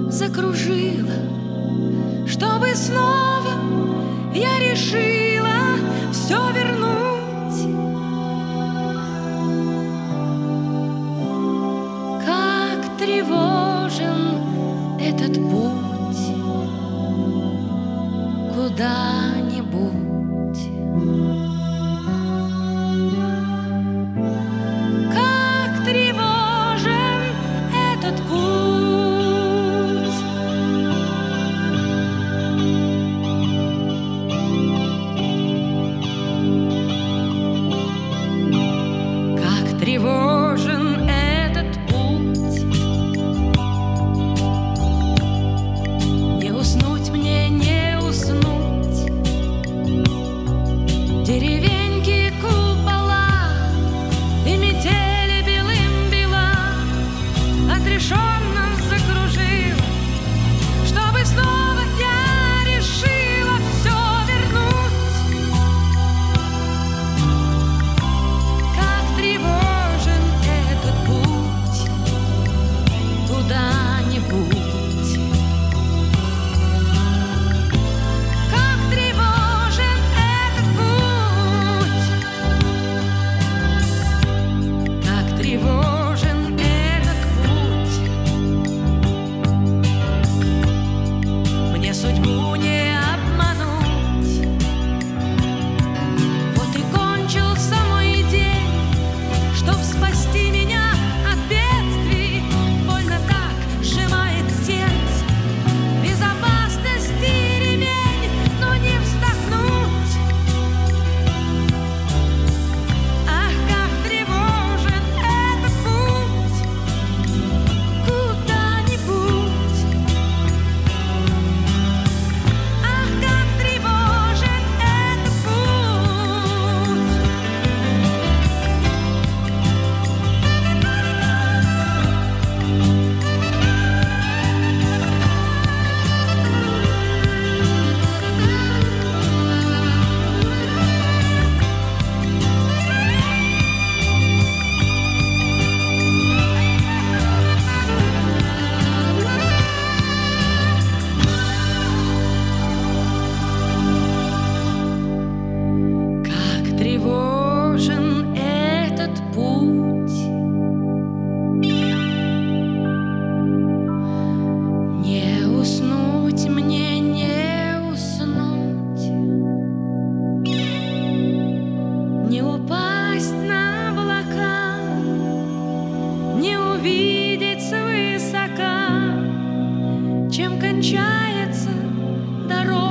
закружила, чтобы снова я решила все вернуть. Как тревожен этот путь куда-нибудь. Как тревожен этот путь. Как тревожен этот путь. Не уснуть мне, не уснуть. Деревеньки, купола и метели белым бела отрешенно закружила, чтобы снова я решила все вернуть. Как тревожен этот путь куда-нибудь. Как тревожен этот путь. Как тревожен этот путь. Мне судьбу не обмануть. Вот и кончился мой день, чтоб спасти меня от бедствий. Больно так сжимает сердце безопасности ремень, но не вздохнуть. Ах, как тревожен этот путь куда-нибудь. Ах, как тревожен этот путь. Как тревожен этот путь. Не уснуть мне, не уснуть. Не упасть на облака, не увидеть свысока, чем кончается дорога.